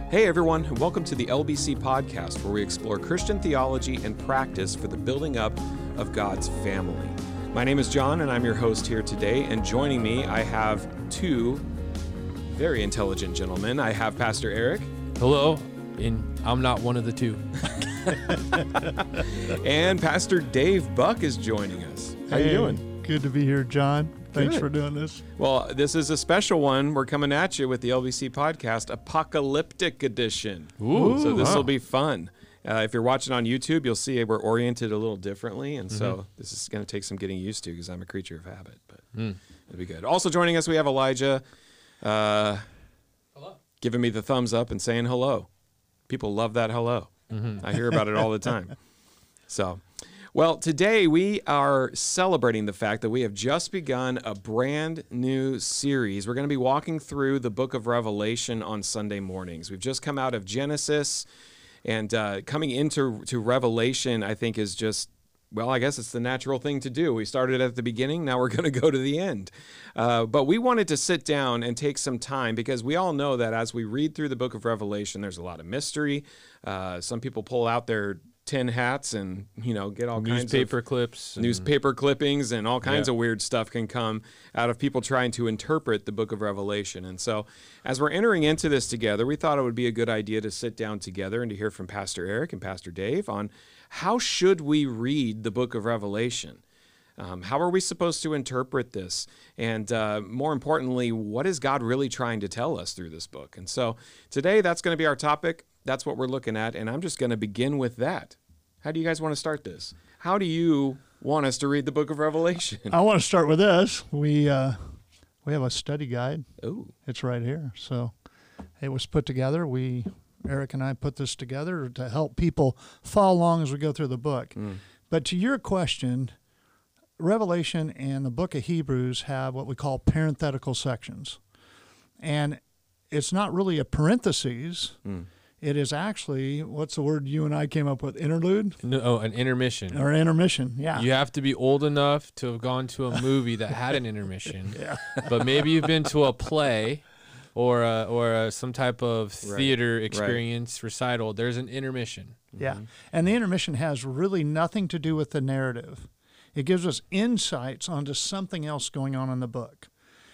Hey everyone, and welcome to the LBC podcast, where we explore Christian theology and practice for the building up of God's family. My name is John, and I'm your host here today, and joining me, I have two very intelligent gentlemen. I have Pastor Eric. Hello, and I'm not one of the two. And Pastor Dave Buck is joining us. How you doing? Good to be here, John. Thanks Good. for doing this. Well, this is a special one. We're coming at you with the LBC podcast, Apocalyptic Edition. Ooh, So this will be fun. If you're watching on YouTube, you'll see we're oriented a little differently, and so this is going to take some getting used to because I'm a creature of habit, but it'll be good. Also joining us, we have Elijah Hello. giving me the thumbs up and saying hello. People love that hello. I hear about it all the time. So, well, today we are celebrating the fact that we have just begun a brand new series. We're going to be walking through the book of Revelation on Sunday mornings. We've just come out of Genesis, and coming into Revelation, I think, is just, well, I guess it's the natural thing to do. We started at the beginning, now we're going to go to the end. But we wanted to sit down and take some time, because we all know that as we read through the book of Revelation, there's a lot of mystery. Some people pull out their tin hats and, get all kinds of Newspaper clips. newspaper clippings, and all kinds of weird stuff can come out of people trying to interpret the book of Revelation. And so as we're entering into this together, we thought it would be a good idea to sit down together and to hear from Pastor Eric and Pastor Dave on how should we read the book of Revelation. How are we supposed to interpret this? And more importantly, what is God really trying to tell us through this book? And so today, that's going to be our topic. That's what we're looking at, and I'm just going to begin with that. How do you guys want to start this? How do you want us to read the book of Revelation? I want to start with this. We have a study guide. Oh, It's right here. So it was put together. Eric and I put this together to help people follow along as we go through the book. But to your question, Revelation and the book of Hebrews have what we call parenthetical sections. And it's not really a parentheses. It is actually, what's the word you and I came up with? Interlude? No, an intermission. Or intermission, yeah. You have to be old enough to have gone to a movie that had an intermission. But maybe you've been to a play or some type of theater experience, recital. There's an intermission. Yeah, and the intermission has really nothing to do with the narrative. It gives us insights onto something else going on in the book.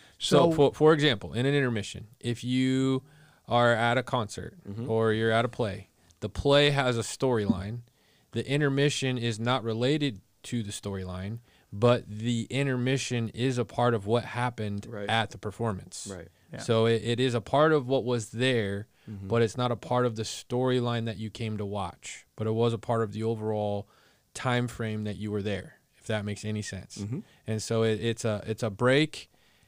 So for example, in an intermission, if you are at a concert or you're at a play, the play has a storyline. The intermission is not related to the storyline, but the intermission is a part of what happened at the performance. right. Yeah. So it is a part of what was there, but it's not a part of the storyline that you came to watch. But it was a part of the overall time frame that you were there, if that makes any sense. And so it's a break,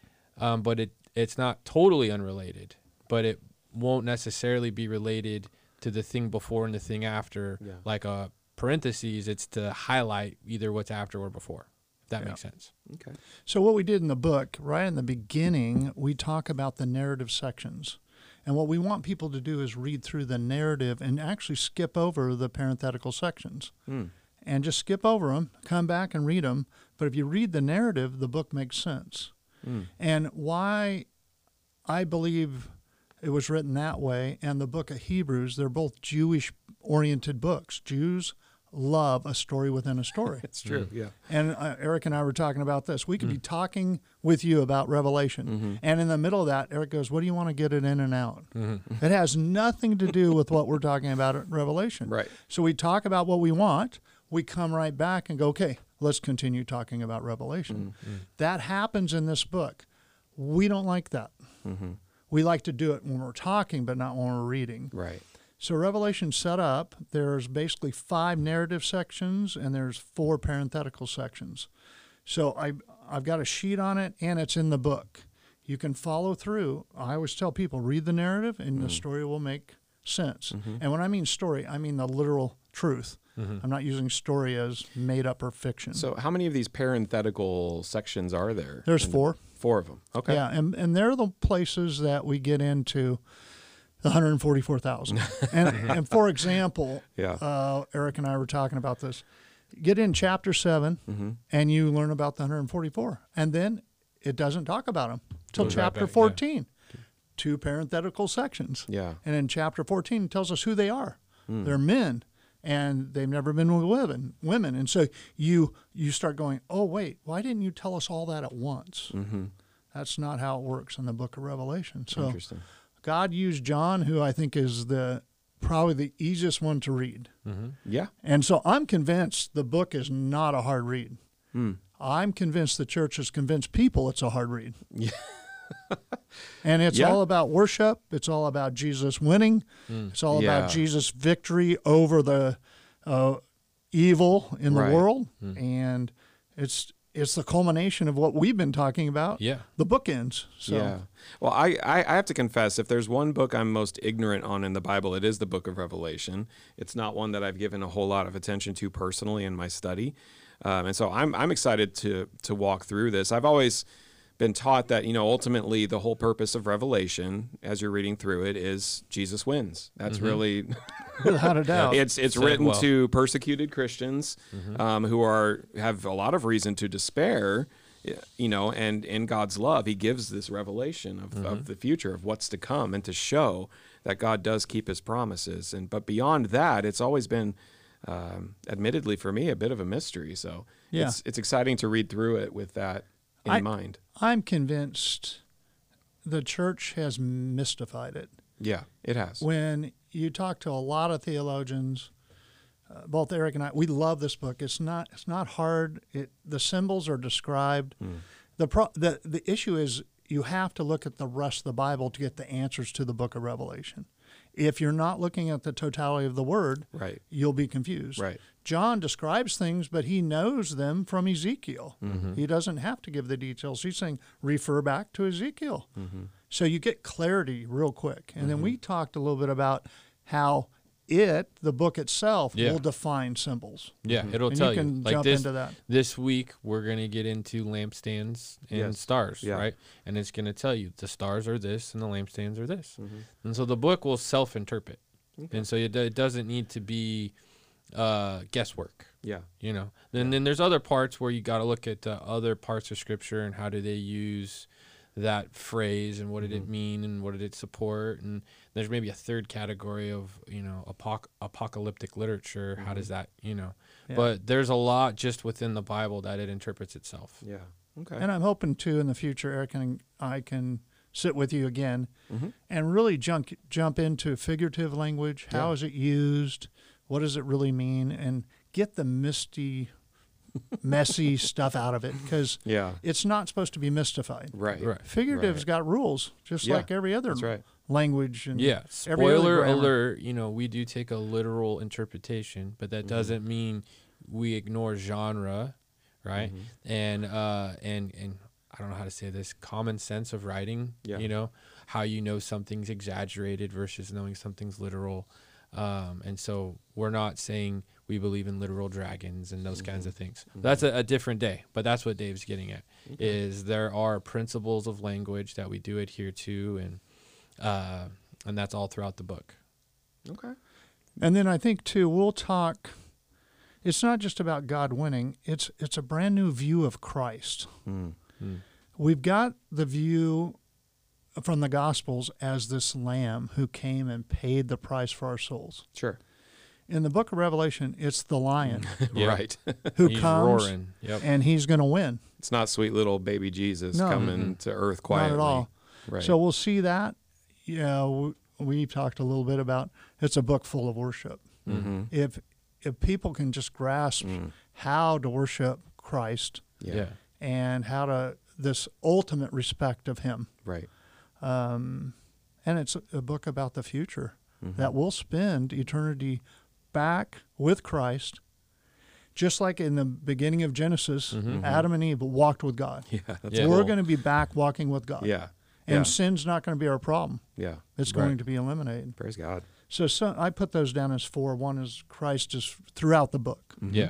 but it's not totally unrelated, but it won't necessarily be related to the thing before and the thing after. Like a parentheses, it's to highlight either what's after or before, if that makes sense. Okay. So what we did in the book, right in the beginning, we talk about the narrative sections. And what we want people to do is read through the narrative and actually skip over the parenthetical sections. And just skip over them, come back and read them. But if you read the narrative, the book makes sense. And why I believe it was written that way, and the book of Hebrews, they're both Jewish-oriented books. Jews love a story within a story. It's true, yeah. And Eric and I were talking about this. We could be talking with you about Revelation, and in the middle of that, Eric goes, what do you want to get it in and out? It has nothing to do with what we're talking about at Revelation. Right. So we talk about what we want. We come right back and go, okay, let's continue talking about Revelation. That happens in this book. We don't like that. We like to do it when we're talking, but not when we're reading. Right. So Revelation's set up. There's basically 5 narrative sections, and there's 4 parenthetical sections. So I've got a sheet on it, and it's in the book. You can follow through. I always tell people, read the narrative, and the story will make sense. And when I mean story, I mean the literal truth. I'm not using story as made up or fiction. So how many of these parenthetical sections are there? There's 4. 4 of them. Okay. Yeah, and they're the places that we get into the 144,000. And for example, Eric and I were talking about this. Get in chapter 7, and you learn about the 144. And then it doesn't talk about them till Goes right chapter back, 14. two parenthetical sections. Yeah. And in chapter 14, it tells us who they are. They're men, and they've never been with women. And so you start going, oh, wait, why didn't you tell us all that at once? Mm-hmm. That's not how it works in the book of Revelation. So Interesting. God used John, who I think is probably the easiest one to read. Mm-hmm. Yeah. And so I'm convinced the book is not a hard read. Mm. I'm convinced the church has convinced people it's a hard read. Yeah. And it's Yeah. all about worship. It's all about Jesus winning. It's all Yeah. about Jesus' victory over the evil in Right. the world. And it's the culmination of what we've been talking about. Yeah. The bookends. So Yeah. Well, I have to confess, if there's one book I'm most ignorant on in the Bible, it is the book of Revelation. It's not one that I've given a whole lot of attention to personally in my study. And so I'm excited to walk through this. I've always been taught that, ultimately the whole purpose of Revelation, as you're reading through it, is Jesus wins. That's really without a doubt. it's Said written well. to persecuted Christians who have a lot of reason to despair, and in God's love, he gives this revelation of the future, of what's to come, and to show that God does keep his promises. But beyond that, it's always been, admittedly for me, a bit of a mystery. So Yeah. it's exciting to read through it with that in mind. I'm convinced the church has mystified it. Yeah, it has. When you talk to a lot of theologians, both Eric and I, we love this book. It's not hard. The symbols are described. The issue is you have to look at the rest of the Bible to get the answers to the book of Revelation. If you're not looking at the totality of the word, Right. you'll be confused. Right. John describes things, but he knows them from Ezekiel. Mm-hmm. He doesn't have to give the details. He's saying, refer back to Ezekiel. Mm-hmm. So you get clarity real quick. And then we talked a little bit about how the book itself, Yeah. will define symbols. Yeah, it'll And tell you can Like jump this, into that. This week, we're going to get into lampstands and Yes. stars, Yeah. right? And it's going to tell you the stars are this and the lampstands are this. Mm-hmm. And so the book will self-interpret. And so it doesn't need to be guesswork. Yeah. Then there's other parts where you got to look at other parts of Scripture and how do they use that phrase and what did it mean and what did it support, and there's maybe a third category of apocalyptic literature. How does that Yeah. But there's a lot just within the Bible that it interprets itself. Yeah. Okay. And I'm hoping to in the future, Eric and I can sit with you again Mhm. and really jump into figurative language. How is it used? What does it really mean? And get the messy stuff out of it, because Yeah. it's not supposed to be mystified. Right. Right. Figurametive's Right. got rules, just Yeah, like every other That's right. language. And Yeah. every other Spoiler grammar. alert, we do take a literal interpretation, but that doesn't mean we ignore genre, right? And I don't know how to say this, common sense of writing, Yeah. How you know something's exaggerated versus knowing something's literal. And so we're not saying we believe in literal dragons and those kinds of things. That's a different day, but that's what Dave's getting at, is there are principles of language that we do adhere to, and that's all throughout the book. Okay. And then I think too, we'll talk. It's not just about God winning. It's a brand new view of Christ. We've got the view from the Gospels as this Lamb who came and paid the price for our souls. Sure. In the book of Revelation, it's the Lion Yeah. Right. who He's comes roaring. Yep. and he's going to win. It's not sweet little baby Jesus No. coming to earth quietly. Not at all. Right. So we'll see that. Yeah, we talked a little bit about it's a book full of worship. Mhm. If people can just grasp how to worship Christ Yeah. and how to this ultimate respect of Him, Right. and it's a book about the future that we'll spend eternity back with Christ, just like in the beginning of Genesis, Adam and Eve walked with God. Yeah. That's Yeah. We're cool. going to be back walking with God. Yeah. And Yeah. sin's not going to be our problem. Yeah. It's Right. going to be eliminated. Praise God. So I put those down as four. One is Christ is throughout the book. Yeah.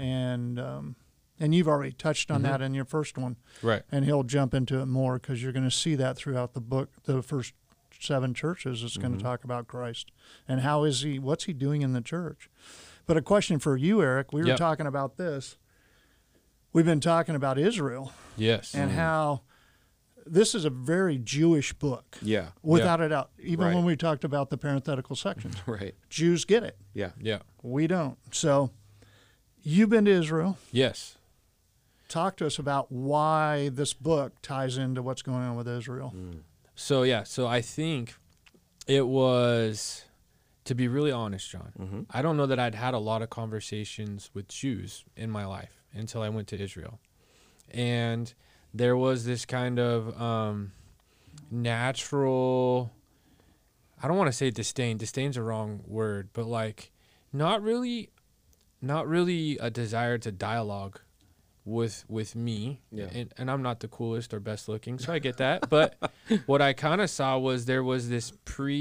And you've already touched on that in your first one. Right. And he'll jump into it more because you're going to see that throughout the book. The first 7 churches, it's going to talk about Christ and what's he doing in the church. But a question for you, Eric, we were talking about this. We've been talking about Israel Yes. and how this is a very Jewish book. Yeah. Without a doubt. Even Right. when we talked about the parenthetical sections. Right. Jews get it. Yeah. Yeah. We don't. So you've been to Israel. Yes. Talk to us about why this book ties into what's going on with Israel. So I think it was, to be really honest, John, I don't know that I'd had a lot of conversations with Jews in my life until I went to Israel. And there was this kind of natural, I don't want to say disdain. Disdain's a wrong word, but like not really a desire to dialogue with me. Yeah. And I'm not the coolest or best looking, so I get that. But what I kind of saw was there was this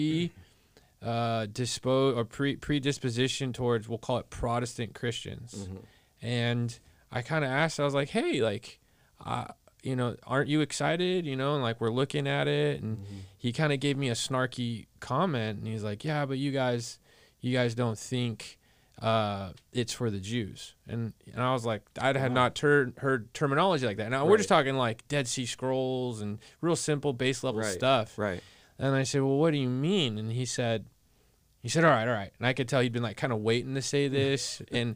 predisposition towards, we'll call it Protestant Christians. And I kind of asked, I was like, hey, like, aren't you excited? And like, we're looking at it. And he kind of gave me a snarky comment, and he's like, yeah, but you guys don't think it's for the Jews. And I was like, I had not heard terminology like that. Now we're just talking like Dead Sea Scrolls and real simple base level stuff. Right. And I said, well, what do you mean? And he said, all right. And I could tell he'd been like kind of waiting to say this. And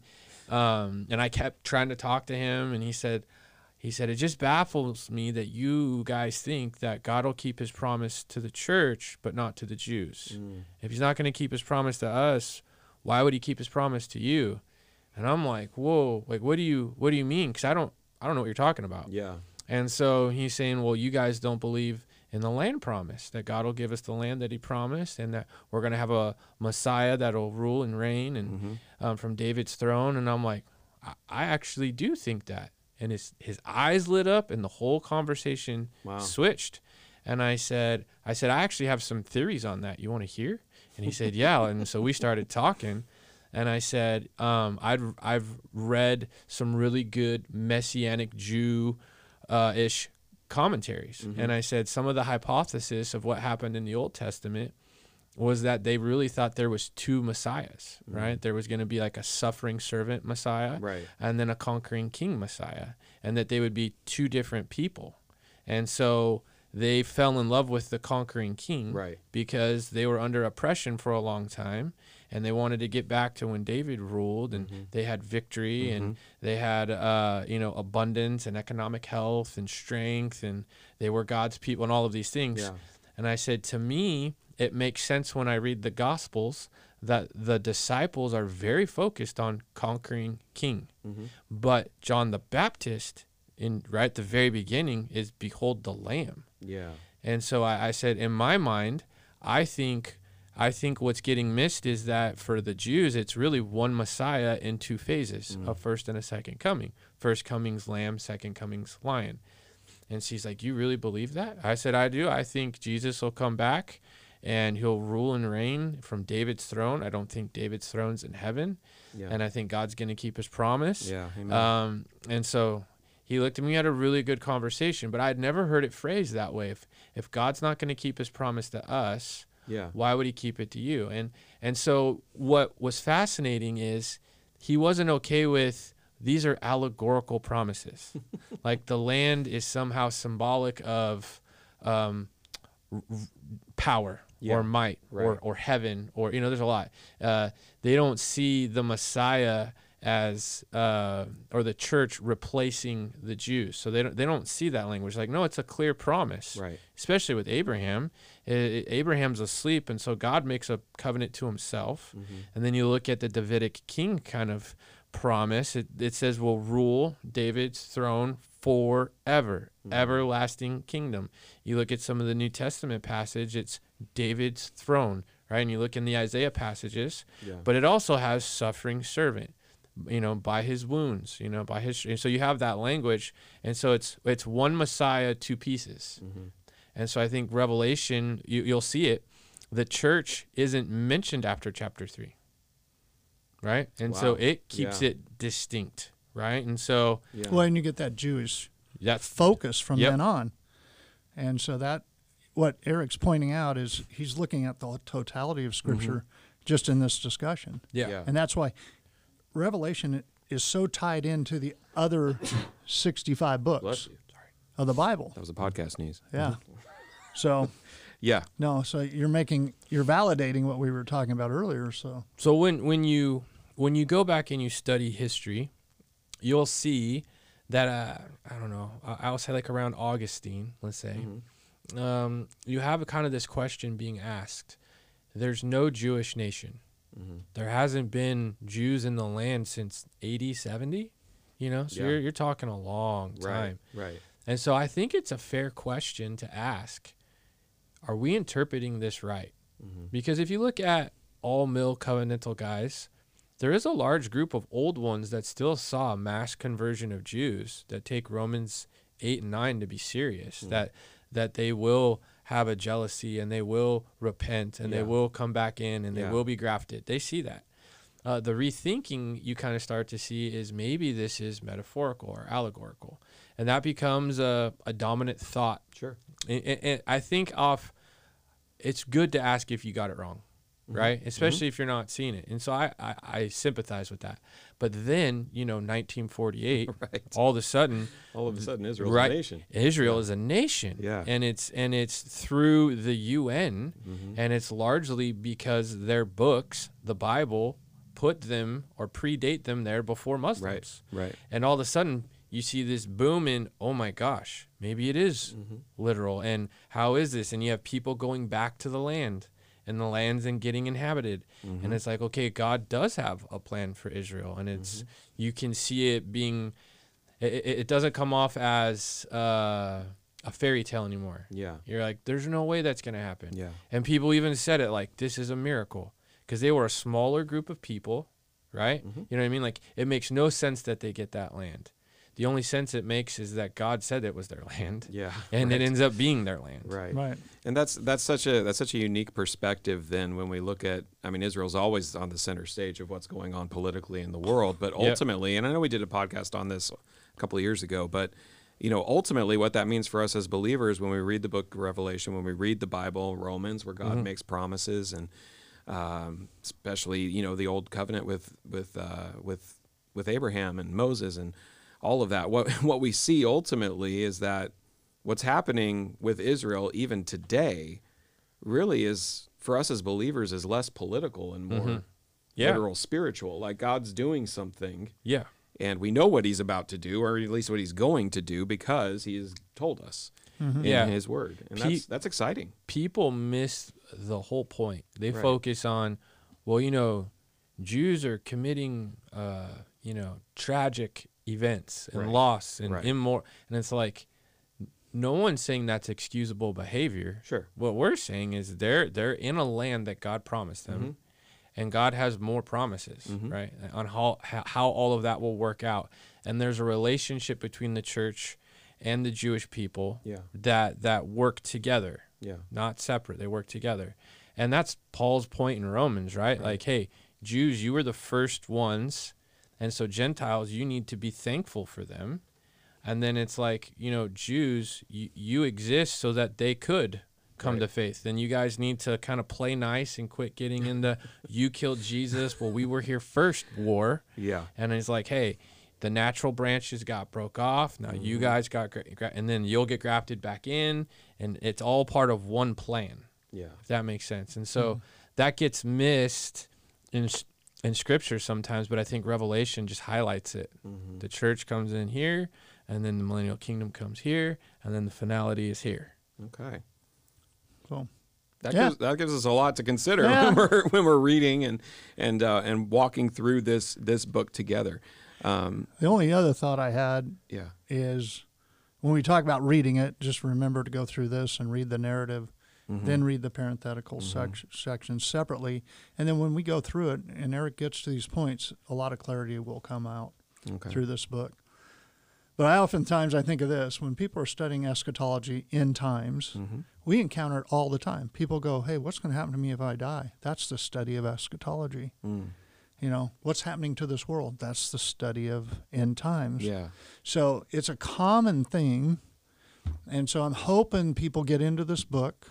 I kept trying to talk to him. And he said, it just baffles me that you guys think that God will keep his promise to the church, but not to the Jews. If he's not going to keep his promise to us, why would he keep his promise to you? And I'm like, whoa, like, what do you mean? Because I don't know what you're talking about. Yeah. And so he's saying, well, you guys don't believe in the land promise, that God will give us the land that he promised, and that we're going to have a Messiah that'll rule and reign and from David's throne. And I'm like, I actually do think that. And his eyes lit up, and the whole conversation switched. And I said, I actually have some theories on that. You want to hear? And he said, yeah. And so we started talking. And I said, I've read some really good Messianic Jew-ish commentaries. And I said, some of the hypothesis of what happened in the Old Testament was that they really thought there was two messiahs, right? There was going to be like a suffering servant Messiah, Right. and then a conquering king Messiah, and that they would be two different people. And so they fell in love with the conquering king, Right. because they were under oppression for a long time, and they wanted to get back to when David ruled, and they had victory, and they had abundance and economic health and strength, and they were God's people and all of these things. Yeah. And I said, to me, it makes sense when I read the Gospels that the disciples are very focused on conquering king. But John the Baptist, right at the very beginning, is behold the Lamb. Yeah. And so I said, in my mind, I think what's getting missed is that for the Jews, it's really one Messiah in two phases, a first and a second coming. First coming's lamb, second coming's lion. And she's like, you really believe that? I said, I do. I think Jesus will come back and he'll rule and reign from David's throne. I don't think David's throne's in heaven. Yeah. And I think God's going to keep his promise. Yeah. Amen. And so he looked at me, we had a really good conversation, but I'd never heard it phrased that way. If God's not going to keep his promise to us, Yeah. why would he keep it to you? And so what was fascinating is he wasn't okay with, these are allegorical promises. Like the land is somehow symbolic of power or might or heaven, or, there's a lot. They don't see the Messiah as or the church replacing the Jews. So they don't see that language. Like, no, it's a clear promise. Right. Especially with Abraham. Abraham's asleep, and so God makes a covenant to himself. And then you look at the Davidic king kind of promise. It says we'll rule David's throne forever, everlasting kingdom. You look at some of the New Testament passage, it's David's throne, right? And you look in the Isaiah passages, but it also has suffering servant, by his wounds, by his, so you have that language. And so it's one Messiah, two pieces. And so I think Revelation, you'll see it, the church isn't mentioned after chapter 3, right? And so it keeps it distinct, right? And so Well, and you get that Jewish focus from then on. And so that, what Eric's pointing out is he's looking at the totality of Scripture just in this discussion. Yeah. And that's why Revelation is so tied into the other 65 books. Bless you. of the Bible. That was a podcast sneeze. Yeah. So Yeah. no, so you're validating what we were talking about earlier. So when you go back and you study history, you'll see that I don't know, I'll say like around Augustine, let's say, you have kind of this question being asked. There's no Jewish nation. There hasn't been Jews in the land since AD 70, you know? So Yeah. you're talking a long time. Right. And so I think it's a fair question to ask, are we interpreting this right? Because if you look at all mill covenantal guys, there is a large group of old ones that still saw a mass conversion of Jews that take Romans 8 and 9 to be serious, that they will have a jealousy and they will repent and they will come back in and they will be grafted. They see that. The rethinking you kind of start to see is maybe this is metaphorical or allegorical. And that becomes a dominant thought. Sure. And I think it's good to ask if you got it wrong, right? Especially if you're not seeing it. And so I sympathize with that. But then, 1948, all of a sudden, Israel's a nation. Israel is a nation. Yeah. And it's through the UN, and it's largely because their books, the Bible, put them or predate them there before Muslims. Right. And all of a sudden, you see this boom in, oh my gosh, maybe it is literal. And how is this? And you have people going back to the land, and the land's getting inhabited. And it's like, okay, God does have a plan for Israel. And it's you can see it being, it doesn't come off as a fairy tale anymore. Yeah. You're like, there's no way that's going to happen. Yeah. And people even said it like, this is a miracle. Because they were a smaller group of people, right? You know what I mean? Like, it makes no sense that they get that land. The only sense it makes is that God said it was their land. Yeah. And it ends up being their land. Right. And that's such a unique perspective then when we look at, Israel's always on the center stage of what's going on politically in the world, but ultimately, and I know we did a podcast on this a couple of years ago, but ultimately what that means for us as believers when we read the book of Revelation, when we read the Bible, Romans, where God makes promises, and especially, the old covenant with Abraham and Moses and all of that. What we see ultimately is that what's happening with Israel even today really is, for us as believers, is less political and more literal, spiritual. Like, God's doing something. Yeah. And we know what he's about to do, or at least what he's going to do, because he has told us in his word. And that's exciting. People miss the whole point. They focus on, well, Jews are committing, tragic events and loss and immoral. And it's like, no one's saying that's excusable behavior. Sure. What we're saying is they're in a land that God promised them, and God has more promises, right, on how all of that will work out. And there's a relationship between the church and the Jewish people that work together, not separate. They work together. And that's Paul's point in Romans, right? Like, hey, Jews, you were the first ones, and so Gentiles, you need to be thankful for them. And then it's like, Jews, you exist so that they could come to faith. Then you guys need to kind of play nice and quit getting in the you killed Jesus, well, we were here first war. Yeah. And it's like, hey, the natural branches got broke off. Now you guys got, and then you'll get grafted back in, and it's all part of one plan. Yeah. If that makes sense. And so that gets missed in Scripture sometimes, but I think Revelation just highlights it. The church comes in here, and then the millennial kingdom comes here, and then the finality is here. Okay. Cool. That gives us a lot to consider when we're reading and walking through this book together. The only other thought I had is when we talk about reading it, just remember to go through this and read the narrative, then read the parenthetical sections separately. And then when we go through it and Eric gets to these points, a lot of clarity will come out through this book. But I think of this. When people are studying eschatology, end times, we encounter it all the time. People go, hey, what's going to happen to me if I die? That's the study of eschatology. What's happening to this world? That's the study of end times. Yeah. So it's a common thing. And so I'm hoping people get into this book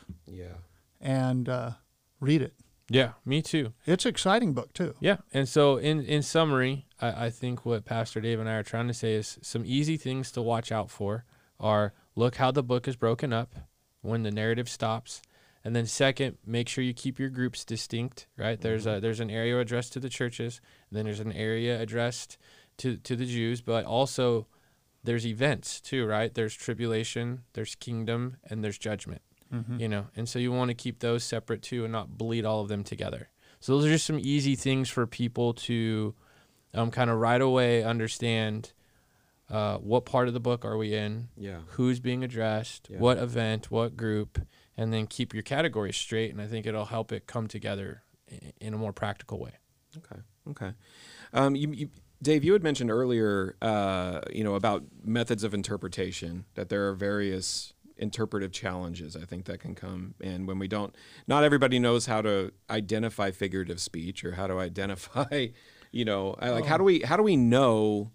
and read it. Yeah, me too. It's an exciting book too. Yeah, and so in summary, I think what Pastor Dave and I are trying to say is some easy things to watch out for are look how the book is broken up when the narrative stops. And then second, make sure you keep your groups distinct, right? There's an area addressed to the churches, and then there's an area addressed to the Jews, but also there's events too, right? There's tribulation, there's kingdom, and there's judgment, you know? And so you want to keep those separate too and not bleed all of them together. So those are just some easy things for people to kind of right away understand what part of the book are we in, who's being addressed, what event, what group, and then keep your categories straight. And I think it'll help it come together in a more practical way. Okay. Dave, you had mentioned earlier, about methods of interpretation, that there are various interpretive challenges, I think, that can come in when not everybody knows how to identify figurative speech or how to identify, how do we know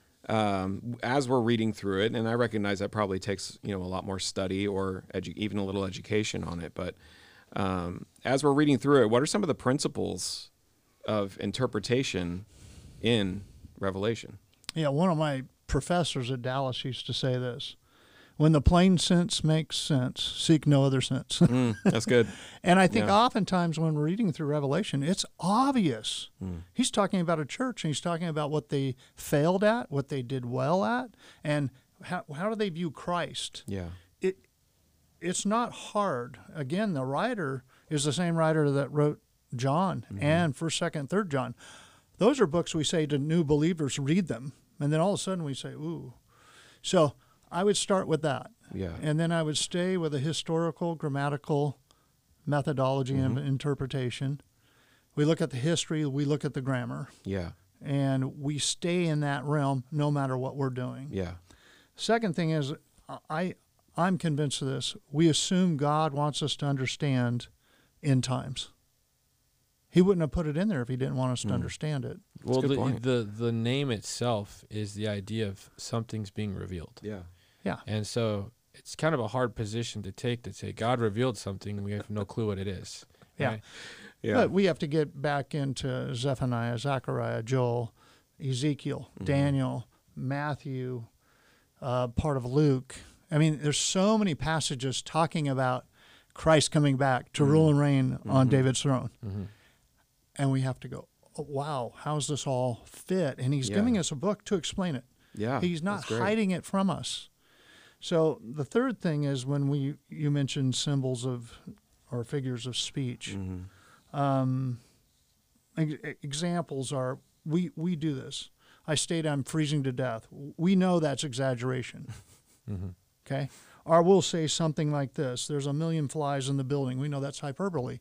as we're reading through it, and I recognize that probably takes, a lot more study or even a little education on it, but as we're reading through it, what are some of the principles of interpretation in Revelation? Yeah, one of my professors at Dallas used to say this: when the plain sense makes sense, seek no other sense. That's good. And I think oftentimes when we're reading through Revelation, it's obvious. He's talking about a church, and he's talking about what they failed at, what they did well at, and how do they view Christ. Yeah. It's not hard. Again, the writer is the same writer that wrote John and 1st, 2nd, 3rd John. Those are books we say to new believers, read them. And then all of a sudden we say, ooh. So I would start with that. Yeah. And then I would stay with a historical, grammatical methodology and interpretation. We look at the history, we look at the grammar. Yeah. And we stay in that realm no matter what we're doing. Yeah. Second thing is, I'm convinced of this. We assume God wants us to understand end times. He wouldn't have put it in there if he didn't want us to understand it. Well, the name itself is the idea of something's being revealed. Yeah. Yeah. And so it's kind of a hard position to take, to say God revealed something and we have no clue what it is. Yeah. Right? Yeah. But we have to get back into Zephaniah, Zechariah, Joel, Ezekiel, Daniel, Matthew, part of Luke. I mean, there's so many passages talking about Christ coming back to rule and reign on David's throne. And we have to go, oh, wow, how's this all fit? And he's giving us a book to explain it. Yeah. He's not hiding it from us. So the third thing is when you mentioned symbols of or figures of speech. Examples are, we do this. I state I'm freezing to death. We know that's exaggeration. Okay? Or we'll say something like this: there's 1 million flies in the building. We know that's hyperbole.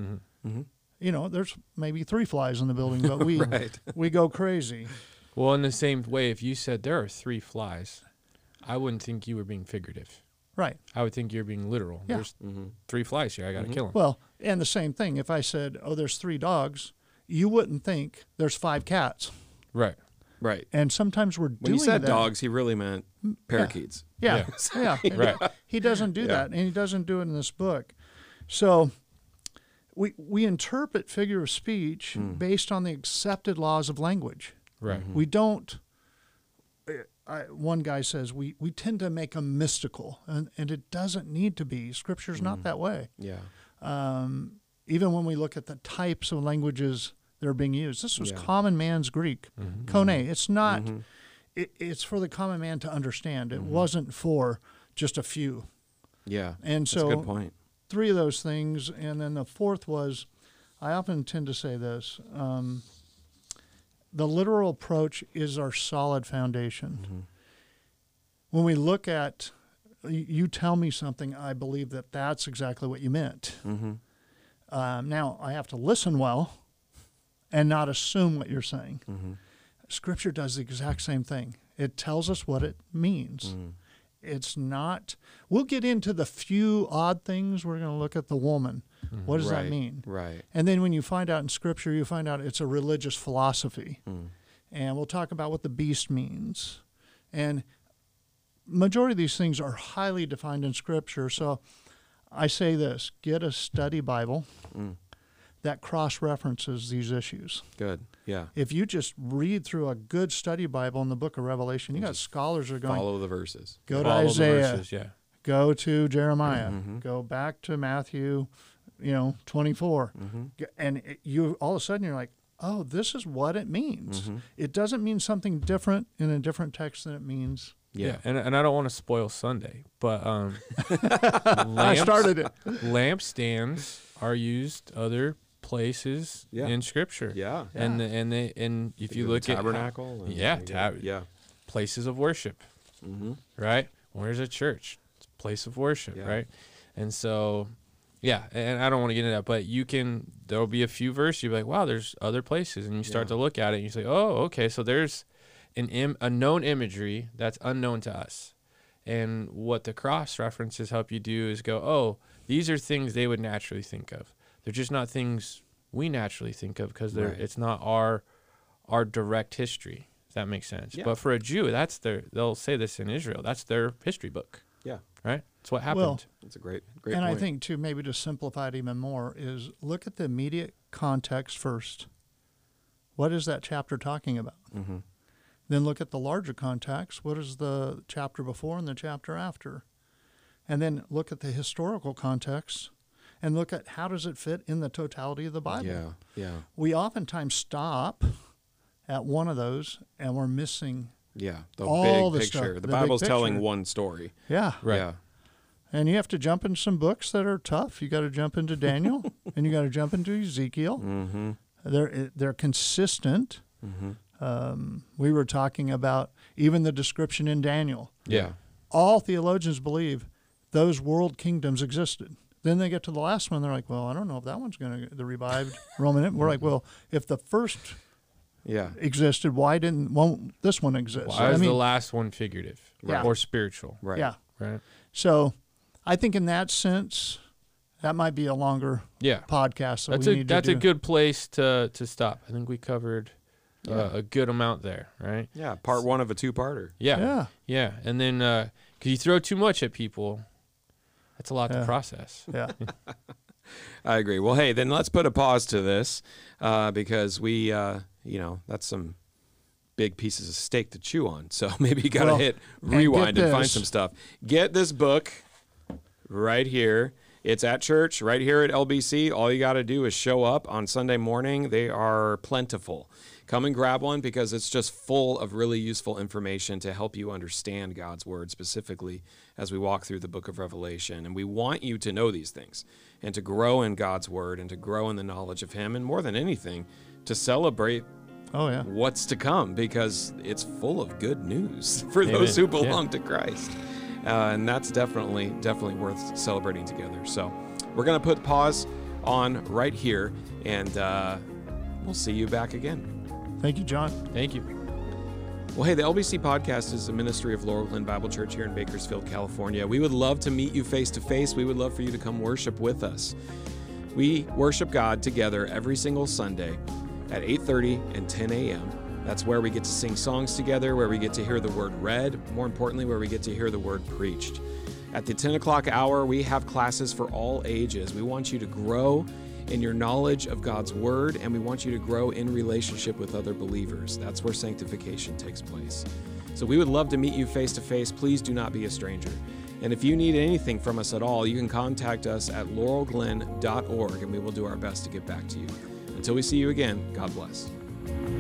There's maybe 3 flies in the building, but we go crazy. Well, in the same way, if you said there are 3 flies, I wouldn't think you were being figurative. Right. I would think you're being literal. Yeah. There's 3 flies here. I got to kill them. Well, and the same thing. If I said, oh, there's 3 dogs, you wouldn't think there's 5 cats. Right. Right. And sometimes we're doing that. When he said dogs, he really meant parakeets. Yeah. Right. He doesn't do that, and he doesn't do it in this book. So we interpret figure of speech based on the accepted laws of language. Right. We don't. One guy says we tend to make them mystical, and it doesn't need to be. Scripture's not that way. Yeah. Even when we look at the types of languages that are being used, this was common man's Greek, Koine. It's not. It's for the common man to understand. It wasn't for just a few. Yeah. And that's so a good point. 3 of those things, and then the 4th was, I often tend to say this. The literal approach is our solid foundation. When we look at, you tell me something, I believe that that's exactly what you meant. Now, I have to listen well and not assume what you're saying. Scripture does the exact same thing. It tells us what it means. It's not, we'll get into the few odd things. We're going to look at the woman. What does that mean? Right. And then when you find out in Scripture, you find out it's a religious philosophy. And we'll talk about what the beast means. And majority of these things are highly defined in Scripture. So I say this: get a study Bible, that cross-references these issues. Good. Yeah. If you just read through a good study Bible in the book of Revelation, you got just scholars are going, Follow the verses. go to Follow the Isaiah, verses, yeah. go to Jeremiah, Mm-hmm. go back to Matthew, 24. Mm-hmm. And you all of a sudden you're like, oh, this is what it means. Mm-hmm. It doesn't mean something different in a different text than it means. Yeah, and I don't want to spoil Sunday, but I started it. lampstands are used other places Yeah. in Scripture. Yeah. And if you look tabernacle. at yeah, yeah. places of worship, Mm-hmm. right? Where's a church? It's a place of worship, Yeah. right? And so, yeah, and I don't want to get into that, but there'll be a few verses you'll be like, wow, there's other places, and you start Yeah. to look at it and you say, oh, okay, so there's a known imagery that's unknown to us. And what the cross references help you do is go, oh, these are things they would naturally think of. They're just not things we naturally think of because Right. it's not our direct history, if that makes sense. Yeah. But for a Jew, they'll say this in Israel. That's their history book, Yeah. right? It's what happened. Well, That's a great And point. I think, too, maybe to simplify it even more, is look at the immediate context first. What is that chapter talking about? Mm-hmm. Then look at the larger context. What is the chapter before and the chapter after? And then look at the historical context and look at how does it fit in the totality of the Bible. Yeah. Yeah. We oftentimes stop at one of those and we're missing, Yeah. The all big the picture. stuff, The the big Bible's telling picture. one story. yeah. Right. Yeah. And you have to jump into some books that are tough. You got to jump into Daniel and you got to jump into Ezekiel. Mm-hmm. They're consistent. Mm-hmm. We were talking about even the description in Daniel. Yeah. All theologians believe those world kingdoms existed. Then they get to the last one, they're like, well, I don't know if that one's going to, the revived Roman. We're like, well, if the first Yeah. existed, won't this one exist? Why is the last one figurative Right. or spiritual? Right. Yeah. Right. So I think in that sense, that might be a longer Yeah. podcast. So That's we need that's to a do. good place to stop. I think we covered Yeah. a good amount there, right? Yeah. Part one of a two-parter. Yeah. Yeah. Yeah. And then because you throw too much at people, that's a lot to Yeah. process. Yeah. I agree. Well, hey, then let's put a pause to this because we, that's some big pieces of steak to chew on. So maybe you got to Well, hit and rewind get and find this. some stuff. Get this book right here. It's at church right here at LBC. All you got to do is show up on Sunday morning. They are plentiful. Come and grab one because it's just full of really useful information to help you understand God's word specifically as we walk through the book of Revelation. And we want you to know these things and to grow in God's word and to grow in the knowledge of him. And more than anything, to celebrate Oh, yeah. what's to come because it's full of good news for those who Amen. Yeah. belong to Christ. And that's definitely worth celebrating together. So we're going to put pause on right here and we'll see you back again. Thank you, John. Thank you. Well, hey, the LBC Podcast is a ministry of Laurel Glen Bible Church here in Bakersfield, California. We would love to meet you face to face. We would love for you to come worship with us. We worship God together every single Sunday at 8:30 and 10 a.m. That's where we get to sing songs together, where we get to hear the word read, more importantly, where we get to hear the word preached. At the 10 o'clock hour, we have classes for all ages. We want you to grow in your knowledge of God's word, and we want you to grow in relationship with other believers. That's where sanctification takes place. So we would love to meet you face to face. Please do not be a stranger. And if you need anything from us at all, you can contact us at laurelglen.org, and we will do our best to get back to you. Until we see you again, God bless.